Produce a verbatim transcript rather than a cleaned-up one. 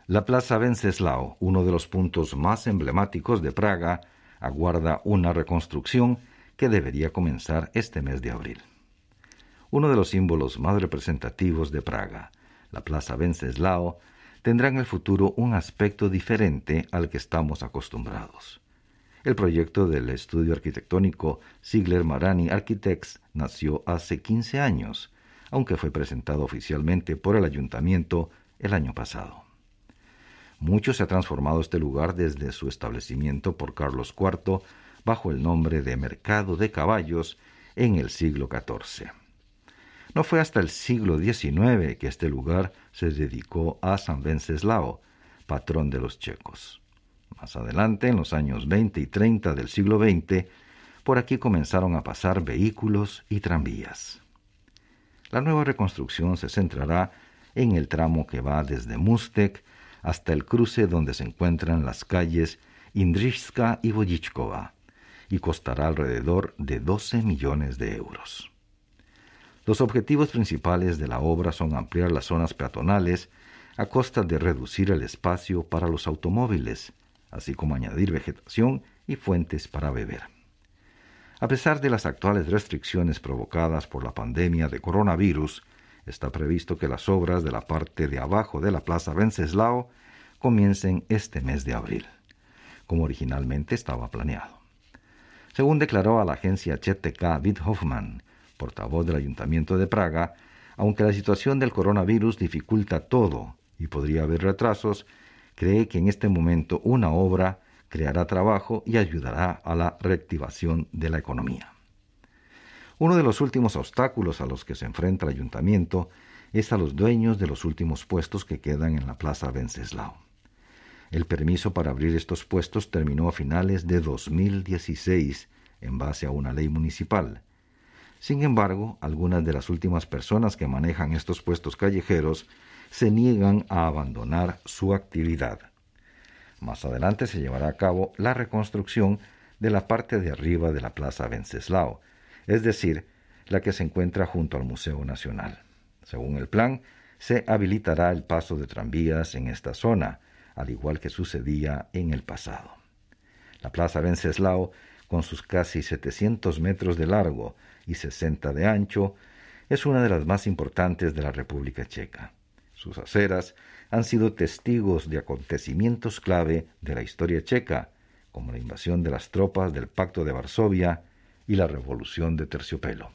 La Plaza Wenceslao, uno de los puntos más emblemáticos de Praga, aguarda una reconstrucción que debería comenzar este mes de abril. Uno de los símbolos más representativos de Praga, la Plaza Wenceslao, tendrá en el futuro un aspecto diferente al que estamos acostumbrados. El proyecto del estudio arquitectónico Ziegler Marani Architects nació hace quince años, aunque fue presentado oficialmente por el ayuntamiento el año pasado. Mucho se ha transformado este lugar desde su establecimiento por Carlos cuarto bajo el nombre de Mercado de Caballos en el siglo catorce. No fue hasta el siglo diecinueve que este lugar se dedicó a San Wenceslao, patrón de los checos. Más adelante, en los años veinte y treinta del siglo veinte, por aquí comenzaron a pasar vehículos y tranvías. La nueva reconstrucción se centrará en el tramo que va desde Mustek hasta el cruce donde se encuentran las calles Indrišska y Vodičkova, y costará alrededor de doce millones de euros. Los objetivos principales de la obra son ampliar las zonas peatonales a costa de reducir el espacio para los automóviles, así como añadir vegetación y fuentes para beber. A pesar de las actuales restricciones provocadas por la pandemia de coronavirus, está previsto que las obras de la parte de abajo de la Plaza Wenceslao comiencen este mes de abril, como originalmente estaba planeado. Según declaró a la agencia C T K Vid Hoffman, portavoz del Ayuntamiento de Praga, aunque la situación del coronavirus dificulta todo y podría haber retrasos, cree que en este momento una obra creará trabajo y ayudará a la reactivación de la economía. Uno de los últimos obstáculos a los que se enfrenta el ayuntamiento es a los dueños de los últimos puestos que quedan en la Plaza Wenceslao. El permiso para abrir estos puestos terminó a finales de dos mil dieciséis en base a una ley municipal. Sin embargo, algunas de las últimas personas que manejan estos puestos callejeros se niegan a abandonar su actividad. Más adelante se llevará a cabo la reconstrucción de la parte de arriba de la Plaza Wenceslao, es decir, la que se encuentra junto al Museo Nacional. Según el plan, se habilitará el paso de tranvías en esta zona, al igual que sucedía en el pasado. La Plaza Wenceslao, con sus casi setecientos metros de largo y sesenta de ancho, es una de las más importantes de la República Checa. Sus aceras han sido testigos de acontecimientos clave de la historia checa, como la invasión de las tropas del Pacto de Varsovia y la Revolución de Terciopelo.